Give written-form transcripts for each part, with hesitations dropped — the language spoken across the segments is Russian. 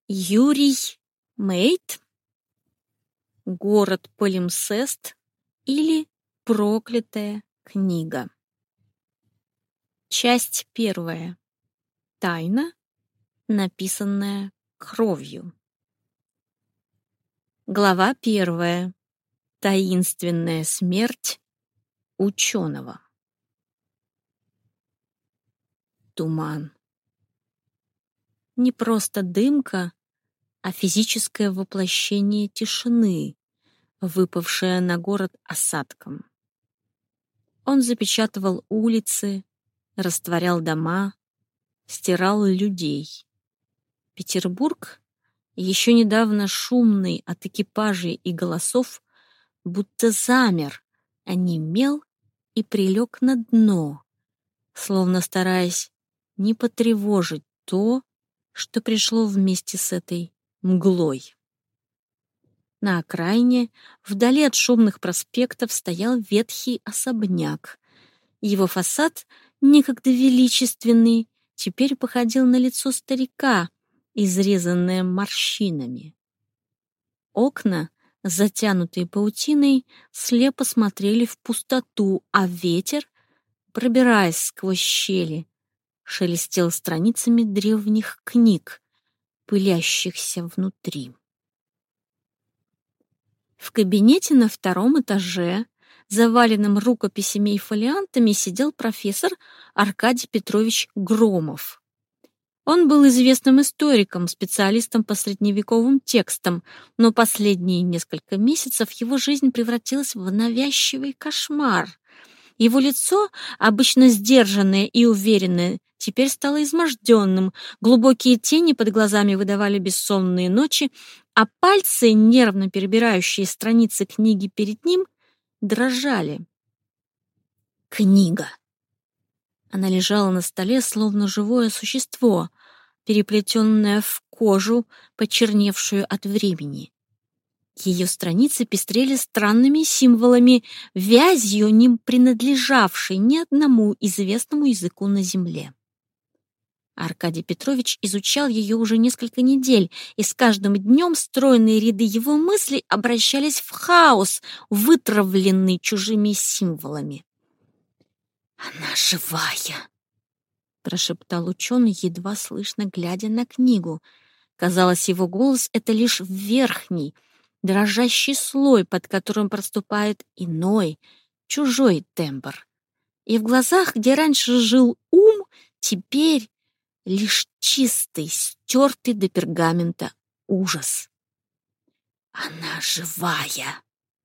Юрий Мейт, город Полимсест или проклятая книга. Часть первая. Тайна, написанная кровью. Глава первая. Таинственная смерть ученого. Туман. Не просто дымка, а физическое воплощение тишины, выпавшее на город осадком. Он запечатывал улицы, растворял дома, стирал людей. Петербург, еще недавно шумный от экипажей и голосов, будто замер, онемел и прилег на дно, словно стараясь не потревожить то, что пришло вместе с этой мглой. На окраине, вдали от шумных проспектов, стоял ветхий особняк. Его фасад, некогда величественный, теперь походил на лицо старика, изрезанное морщинами. Окна, затянутые паутиной, слепо смотрели в пустоту, а ветер, пробираясь сквозь щели, шелестел страницами древних книг, пылящихся внутри. В кабинете на втором этаже, заваленном рукописями и фолиантами, сидел профессор Аркадий Петрович Громов. Он был известным историком, специалистом по средневековым текстам, но последние несколько месяцев его жизнь превратилась в навязчивый кошмар. Его лицо, обычно сдержанное и уверенное, теперь стало изможденным, глубокие тени под глазами выдавали бессонные ночи, а пальцы, нервно перебирающие страницы книги перед ним, дрожали. Книга. Она лежала на столе, словно живое существо, переплетенное в кожу, почерневшую от времени. Ее страницы пестрели странными символами, вязью, не принадлежавшей ни одному известному языку на земле. Аркадий Петрович изучал ее уже несколько недель, и с каждым днем стройные ряды его мыслей обращались в хаос, вытравленный чужими символами. «Она живая!» — прошептал ученый, едва слышно, глядя на книгу. Казалось, его голос — это лишь верхний, дрожащий слой, под которым проступает иной, чужой тембр. И в глазах, где раньше жил ум, теперь лишь чистый, стертый до пергамента ужас. «Она живая!»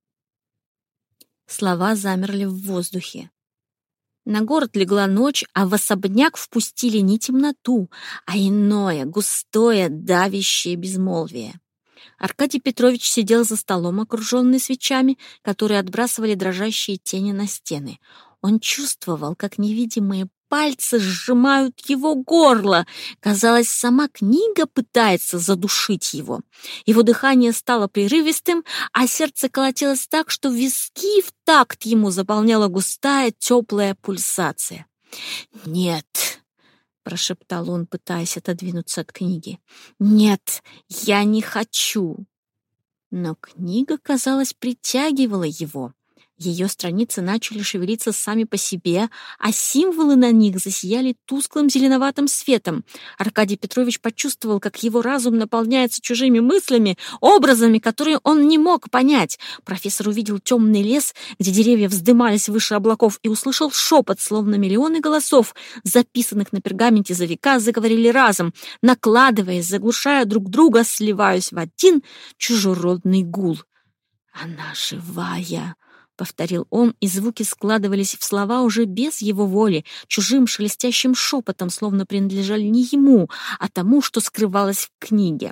Слова замерли в воздухе. На город легла ночь, а в особняк впустили не темноту, а иное, густое, давящее безмолвие. Аркадий Петрович сидел за столом, окруженный свечами, которые отбрасывали дрожащие тени на стены. Он чувствовал, как невидимые пальцы сжимают его горло. Казалось, сама книга пытается задушить его. Его дыхание стало прерывистым, а сердце колотилось так, что виски в такт ему заполняла густая, теплая пульсация. «Нет», — прошептал он, пытаясь отодвинуться от книги. «Нет, я не хочу». Но книга, казалось, притягивала его. Ее страницы начали шевелиться сами по себе, а символы на них засияли тусклым зеленоватым светом. Аркадий Петрович почувствовал, как его разум наполняется чужими мыслями, образами, которые он не мог понять. Профессор увидел темный лес, где деревья вздымались выше облаков, и услышал шепот, словно миллионы голосов, записанных на пергаменте за века, заговорили разом, накладываясь, заглушая друг друга, сливаясь в один чужеродный гул. «Она живая!» — повторил он, и звуки складывались в слова уже без его воли, чужим шелестящим шепотом, словно принадлежали не ему, а тому, что скрывалось в книге.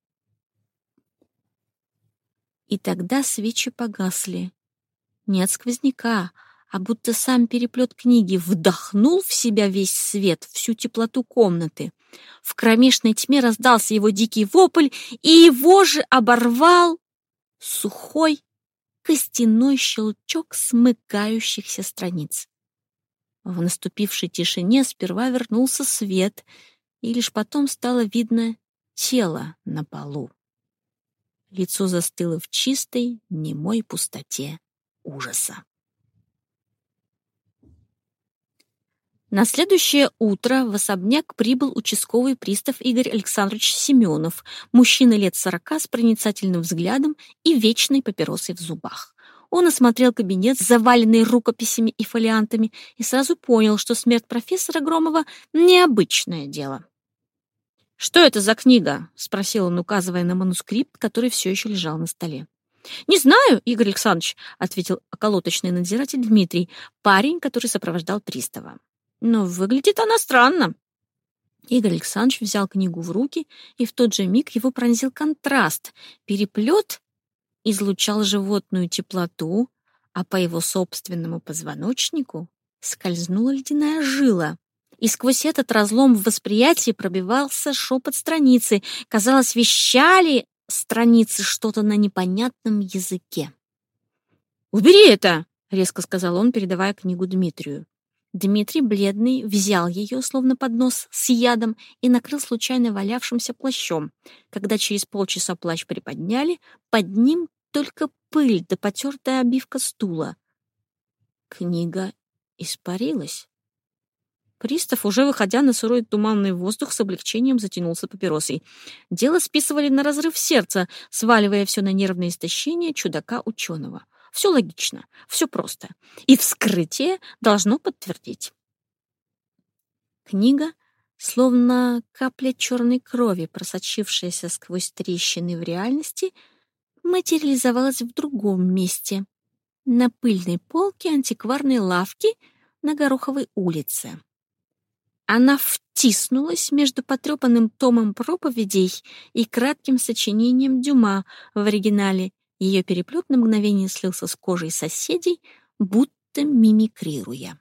И тогда свечи погасли. Не от сквозняка, а будто сам переплет книги вдохнул в себя весь свет, всю теплоту комнаты. В кромешной тьме раздался его дикий вопль, и его же оборвал сухой, костяной щелчок смыкающихся страниц. В наступившей тишине сперва вернулся свет, и лишь потом стало видно тело на полу. Лицо застыло в чистой, немой пустоте ужаса. На следующее утро в особняк прибыл участковый пристав Игорь Александрович Семенов, мужчина лет 40 с проницательным взглядом и вечной папиросой в зубах. Он осмотрел кабинет, заваленный рукописями и фолиантами, и сразу понял, что смерть профессора Громова — необычное дело. «Что это за книга?» — спросил он, указывая на манускрипт, который все еще лежал на столе. «Не знаю, Игорь Александрович», — ответил околоточный надзиратель Дмитрий, парень, который сопровождал пристава. «Но выглядит она странно». Игорь Александрович взял книгу в руки, и в тот же миг его пронзил контраст. Переплет излучал животную теплоту, а по его собственному позвоночнику скользнула ледяная жила. И сквозь этот разлом в восприятии пробивался шепот страницы. Казалось, вещали страницы что-то на непонятном языке. «Убери это!» — резко сказал он, передавая книгу Дмитрию. Дмитрий, бледный, взял ее, словно поднос с ядом, и накрыл случайно валявшимся плащом. Когда через полчаса плащ приподняли, под ним только пыль да потертая обивка стула. Книга испарилась. Пристав, уже выходя на сырой туманный воздух, с облегчением затянулся папиросой. Дело списывали на разрыв сердца, сваливая все на нервное истощение чудака-ученого. Все логично, все просто. И вскрытие должно подтвердить. Книга, словно капля черной крови, просочившаяся сквозь трещины в реальности, материализовалась в другом месте, на пыльной полке антикварной лавки на Гороховой улице. Она втиснулась между потрепанным томом проповедей и кратким сочинением Дюма в оригинале. Ее переплет на мгновение слился с кожей соседей, будто мимикрируя.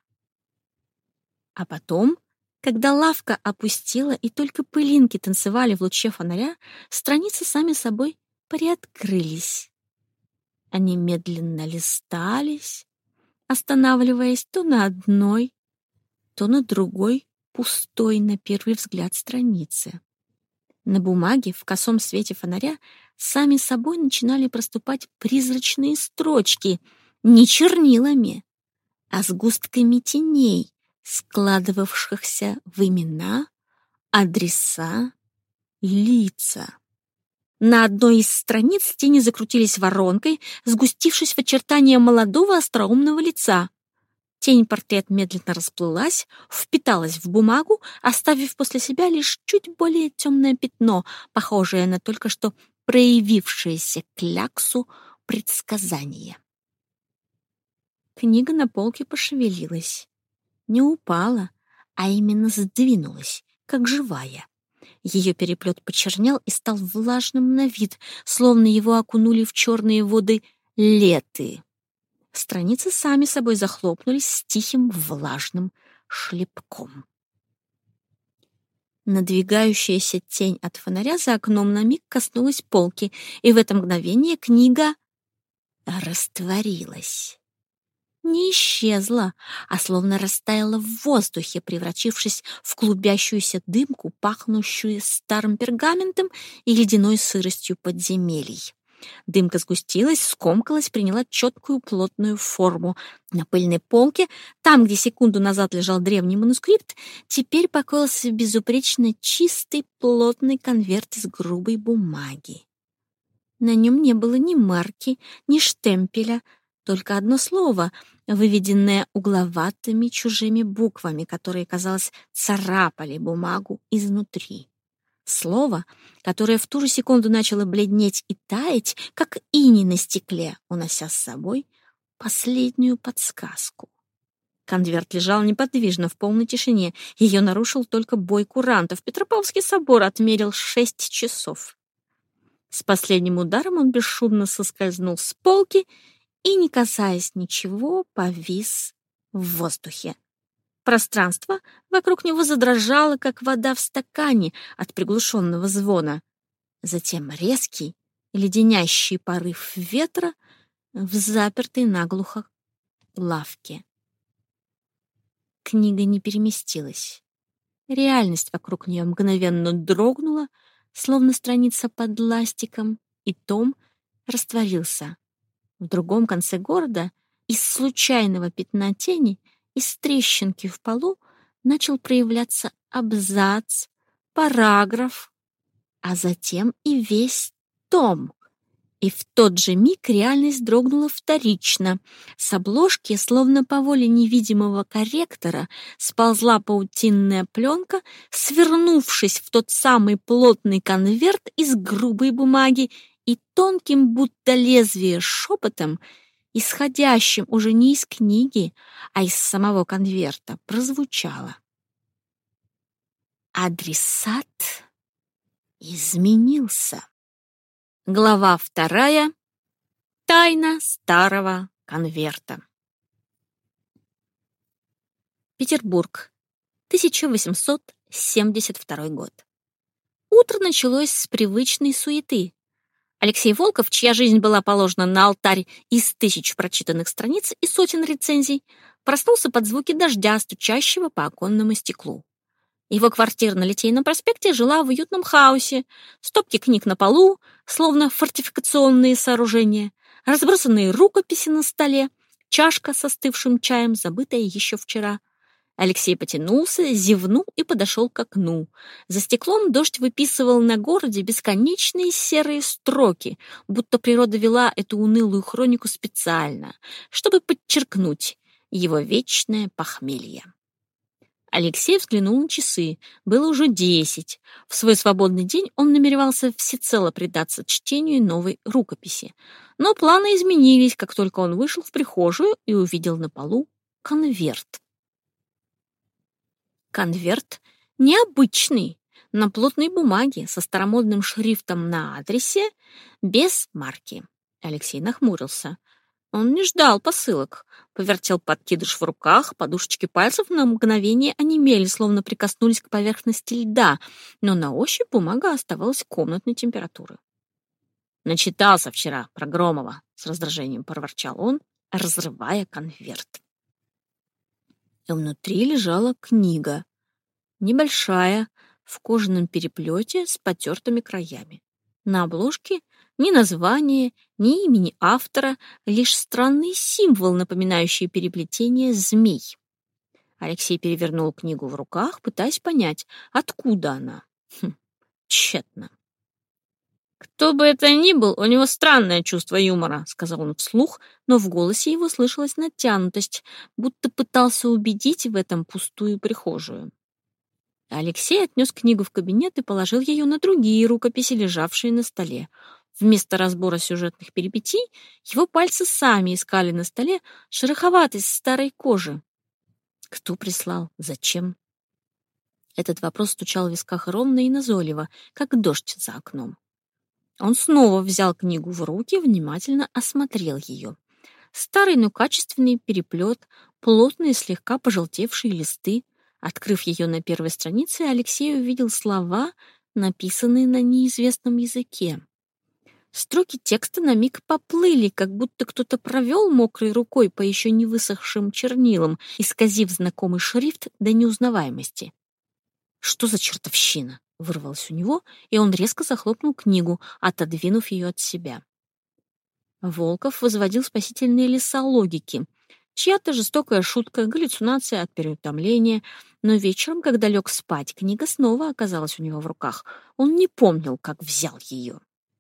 А потом, когда лавка опустела и только пылинки танцевали в луче фонаря, страницы сами собой приоткрылись. Они медленно листались, останавливаясь то на одной, то на другой, пустой на первый взгляд странице. На бумаге в косом свете фонаря сами собой начинали проступать призрачные строчки, не чернилами, а сгустками теней, складывавшихся в имена, адреса, лица. На одной из страниц тени закрутились воронкой, сгустившись в очертания молодого остроумного лица. Тень-портрет медленно расплылась, впиталась в бумагу, оставив после себя лишь чуть более темное пятно, похожее на только что проявившееся кляксу предсказание. Книга на полке пошевелилась. Не упала, а именно сдвинулась, как живая. Ее переплет почернел и стал влажным на вид, словно его окунули в черные воды Леты. Страницы сами собой захлопнулись с тихим влажным шлепком. Надвигающаяся тень от фонаря за окном на миг коснулась полки, и в это мгновение книга растворилась. Не исчезла, а словно растаяла в воздухе, превратившись в клубящуюся дымку, пахнущую старым пергаментом и ледяной сыростью подземелий. Дымка сгустилась, скомкалась, приняла четкую плотную форму. На пыльной полке, там, где секунду назад лежал древний манускрипт, теперь покоился безупречно чистый плотный конверт из грубой бумаги. На нем не было ни марки, ни штемпеля, только одно слово, выведенное угловатыми чужими буквами, которые, казалось, царапали бумагу изнутри. Слово, которое в ту же секунду начало бледнеть и таять, как иней на стекле, унося с собой последнюю подсказку. Конверт лежал неподвижно в полной тишине. Ее нарушил только бой курантов. Петропавловский собор отмерил 6 часов. С последним ударом он бесшумно соскользнул с полки и, не касаясь ничего, повис в воздухе. Пространство вокруг него задрожало, как вода в стакане от приглушенного звона. Затем резкий, леденящий порыв ветра в запертой наглухо лавке. Книга не переместилась. Реальность вокруг нее мгновенно дрогнула, словно страница под ластиком, и том растворился. В другом конце города из случайного пятна тени, из трещинки в полу начал проявляться абзац, параграф, а затем и весь том. И в тот же миг реальность дрогнула вторично. С обложки, словно по воле невидимого корректора, сползла паутинная пленка, свернувшись в тот самый плотный конверт из грубой бумаги, и тонким, будто лезвие, шепотом, исходящим уже не из книги, а из самого конверта, прозвучало: адресат изменился. Глава 2. Тайна старого конверта. Петербург, 1872 год. Утро началось с привычной суеты. Алексей Волков, чья жизнь была положена на алтарь из 1000 прочитанных страниц и сотен рецензий, проснулся под звуки дождя, стучащего по оконному стеклу. Его квартира на Литейном проспекте жила в уютном хаосе. Стопки книг на полу, словно фортификационные сооружения, разбросанные рукописи на столе, чашка с остывшим чаем, забытая еще вчера. Алексей потянулся, зевнул и подошел к окну. За стеклом дождь выписывал на городе бесконечные серые строки, будто природа вела эту унылую хронику специально, чтобы подчеркнуть его вечное похмелье. Алексей взглянул на часы. Было уже 10. В свой свободный день он намеревался всецело предаться чтению новой рукописи. Но планы изменились, как только он вышел в прихожую и увидел на полу конверт. Конверт необычный, на плотной бумаге, со старомодным шрифтом на адресе, без марки. Алексей нахмурился. Он не ждал посылок. Повертел подкидыш в руках, подушечки пальцев на мгновение онемели, словно прикоснулись к поверхности льда, но на ощупь бумага оставалась комнатной температуры. «Начитался вчера про Громова», — с раздражением проворчал он, разрывая конверт. И внутри лежала книга, небольшая, в кожаном переплете с потертыми краями. На обложке ни названия, ни имени автора, лишь странный символ, напоминающий переплетение змей. Алексей перевернул книгу в руках, пытаясь понять, откуда она. Тщетно. «Кто бы это ни был, у него странное чувство юмора», — сказал он вслух, но в голосе его слышалась натянутость, будто пытался убедить в этом пустую прихожую. Алексей отнес книгу в кабинет и положил ее на другие рукописи, лежавшие на столе. Вместо разбора сюжетных перипетий его пальцы сами искали на столе шероховатость старой кожи. Кто прислал? Зачем? Этот вопрос стучал в висках ровно и назойливо, как дождь за окном. Он снова взял книгу в руки, внимательно осмотрел ее. Старый, но качественный переплет, плотные, слегка пожелтевшие листы. Открыв ее на первой странице, Алексей увидел слова, написанные на неизвестном языке. Строки текста на миг поплыли, как будто кто-то провел мокрой рукой по еще не высохшим чернилам, исказив знакомый шрифт до неузнаваемости. «Что за чертовщина?» — вырвалось у него, и он резко захлопнул книгу, отодвинув ее от себя. Волков возводил спасительные леса логики. Чья-то жестокая шутка, галлюцинация от переутомления. Но вечером, когда лег спать, книга снова оказалась у него в руках. Он не помнил, как взял ее.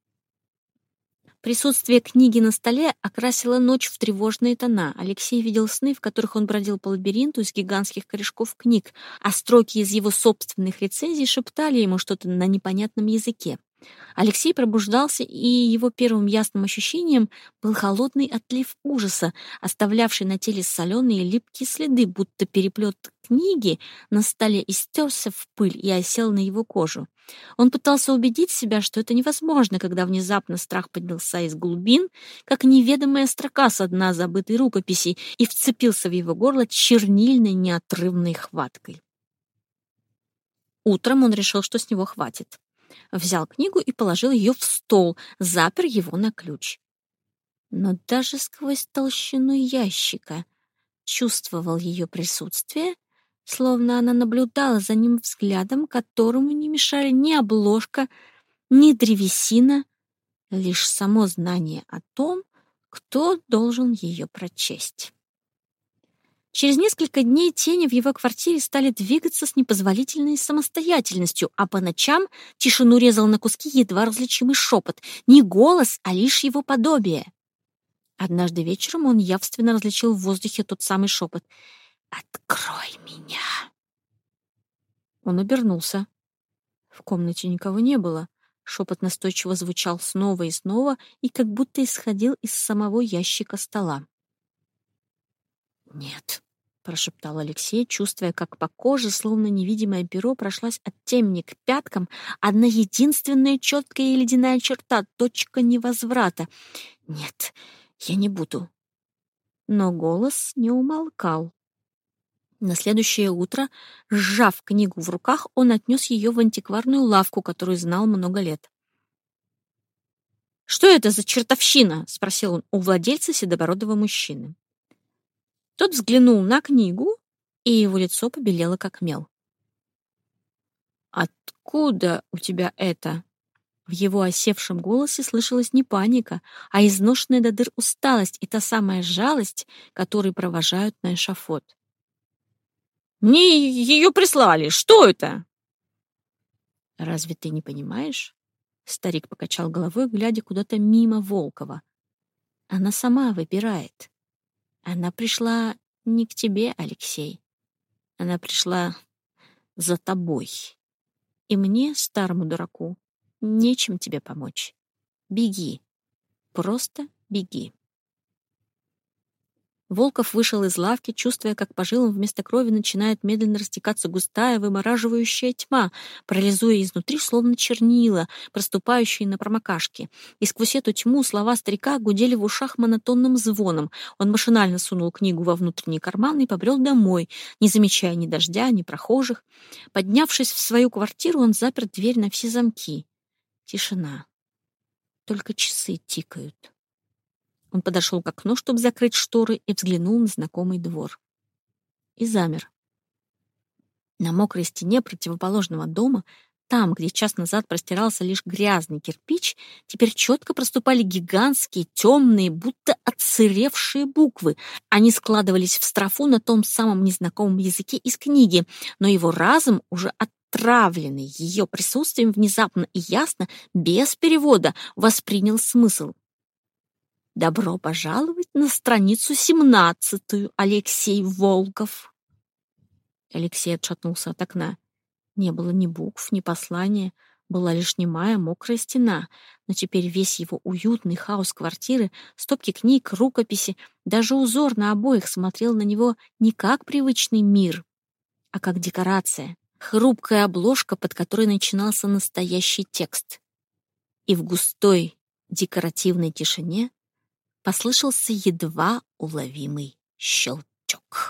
Присутствие книги на столе окрасило ночь в тревожные тона. Алексей видел сны, в которых он бродил по лабиринту из гигантских корешков книг, а строки из его собственных рецензий шептали ему что-то на непонятном языке. Алексей пробуждался, и его первым ясным ощущением был холодный отлив ужаса, оставлявший на теле соленые липкие следы, будто переплет книги на столе истерся в пыль и осел на его кожу. Он пытался убедить себя, что это невозможно, когда внезапно страх поднялся из глубин, как неведомая строка со дна забытой рукописи, и вцепился в его горло чернильной неотрывной хваткой. Утром он решил, что с него хватит. Взял книгу и положил ее в стол, запер его на ключ. Но даже сквозь толщину ящика чувствовал ее присутствие, словно она наблюдала за ним взглядом, которому не мешали ни обложка, ни древесина, лишь само знание о том, кто должен ее прочесть. Через несколько дней тени в его квартире стали двигаться с непозволительной самостоятельностью, а по ночам тишину резал на куски едва различимый шепот. Не голос, а лишь его подобие. Однажды вечером он явственно различил в воздухе тот самый шепот. «Открой меня!» Он обернулся. В комнате никого не было. Шепот настойчиво звучал снова и снова и как будто исходил из самого ящика стола. «Нет», — прошептал Алексей, чувствуя, как по коже, словно невидимое перо, прошлась от темени к пяткам одна единственная четкая и ледяная черта — точка невозврата. «Нет, я не буду». Но голос не умолкал. На следующее утро, сжав книгу в руках, он отнес ее в антикварную лавку, которую знал много лет. «Что это за чертовщина?» — спросил он у владельца седобородого мужчины. Тот взглянул на книгу, и его лицо побелело, как мел. «Откуда у тебя это?» В его осевшем голосе слышалась не паника, а изношенная до дыр усталость и та самая жалость, которые провожают на эшафот. «Мне ее прислали! Что это?» «Разве ты не понимаешь?» Старик покачал головой, глядя куда-то мимо Волкова. «Она сама выбирает. Она пришла не к тебе, Алексей. Она пришла за тобой. И мне, старому дураку, нечем тебе помочь. Беги. Просто беги». Волков вышел из лавки, чувствуя, как по жилам вместо крови начинает медленно растекаться густая, вымораживающая тьма, парализуя изнутри, словно чернила, проступающие на промокашке. И сквозь эту тьму слова старика гудели в ушах монотонным звоном. Он машинально сунул книгу во внутренний карман и побрел домой, не замечая ни дождя, ни прохожих. Поднявшись в свою квартиру, он запер дверь на все замки. Тишина. Только часы тикают. Он подошел к окну, чтобы закрыть шторы, и взглянул на знакомый двор. И замер. На мокрой стене противоположного дома, там, где час назад простирался лишь грязный кирпич, теперь четко проступали гигантские, темные, будто отсыревшие буквы. Они складывались в строфу на том самом незнакомом языке из книги, но его разум, уже отравленный ее присутствием, внезапно и ясно, без перевода, воспринял смысл. «Добро пожаловать на страницу 17, Алексей Волков!» Алексей отшатнулся от окна. Не было ни букв, ни послания, была лишь немая мокрая стена, но теперь весь его уютный хаос квартиры, стопки книг, рукописи, даже узор на обоях смотрел на него не как привычный мир, а как декорация, хрупкая обложка, под которой начинался настоящий текст. И в густой декоративной тишине послышался едва уловимый щелчок.